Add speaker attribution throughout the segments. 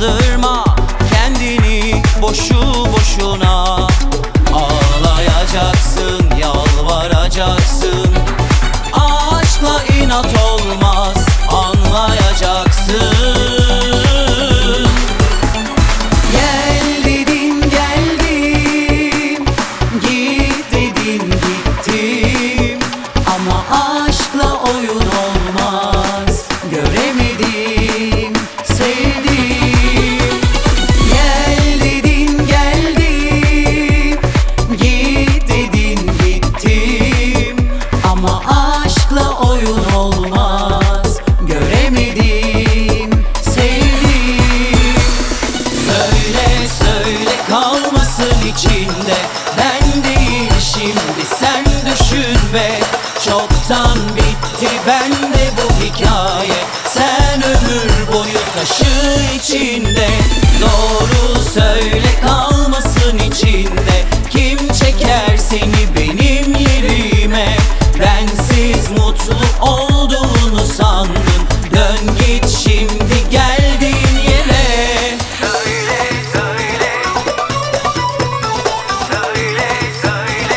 Speaker 1: kandırma kendini boşu boşuna. Ağlayacaksın, yalvaracaksın, aşkla inat olmaz, anlayacaksın. Gel dedin geldim, git dedin gittim, ama aşkla oyun olmaz, göremedim, sevdim. Gel dedin geldim, git dedin gittim, ama aşkla oyun olmaz, göremedim, sevdim. Söyle söyle kalmasın içinde, ben değil şimdi sen düşün be. Çoktan bitti bende bu hikaye, sen ömür boyu taşı içinde. Doğru söyle kalmasın içinde, kim çeker seni benim yerime? Bensiz mutlu olduğunu sandın, dön git şimdi geldiğin yere. Söyle söyle, söyle söyle,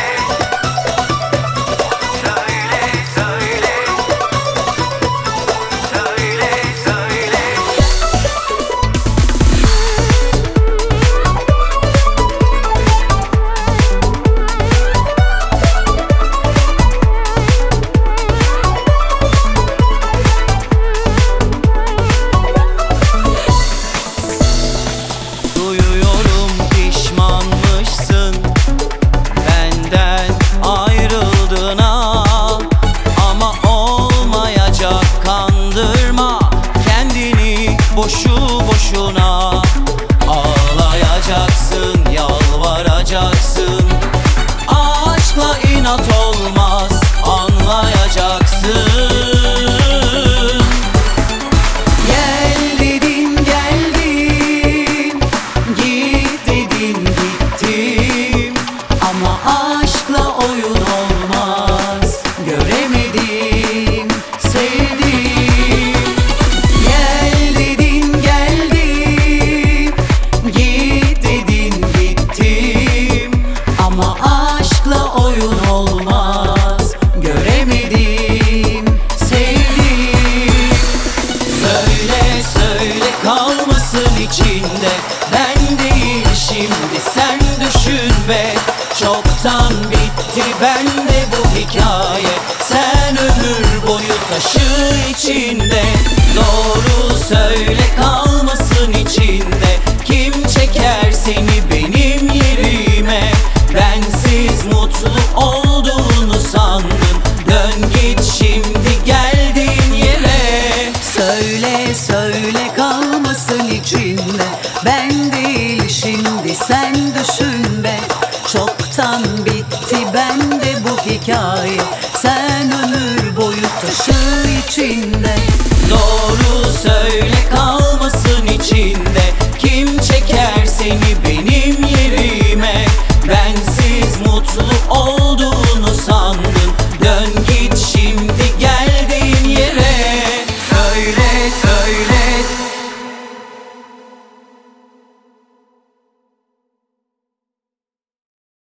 Speaker 1: söyle söyle, söyle söyle. Duyuyorum pişmanmışsın benden ayrıldığına, ama olmayacak, kandırma kendini boşu boşuna. Ağlayacaksın, yalvaracaksın, aşkla inat olmaz, anlayacaksın. Gel dedin geldim, git dedin gittim, ama aşkla oyun olmaz, göremedim, sevdim. Gel dedin geldim, git dedin gittim, ama aşkla oyun olmaz, göremedim, sevdim. Söyle söyle kalmasın içinde, ben değil şimdi sen düşün be. Çoktan bitti bende bu hikaye, sen ömür boyu taşı içinde. Doğru söyle kalmasın içinde, kim çeker seni benim yerime? Bensiz mutlu olduğunu sandın, dön git şimdi geldiğin yere. Söyle söyle kalmasın içinde, ben değil şimdi sen düşün